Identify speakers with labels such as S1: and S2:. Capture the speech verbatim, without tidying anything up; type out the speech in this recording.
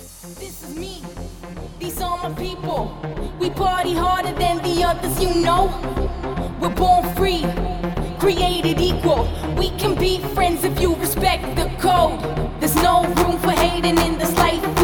S1: This is me, these are my people. We party harder than the others, you know. We're born free, created equal. We can be friends if you respect the code. There's no room for hating in this life.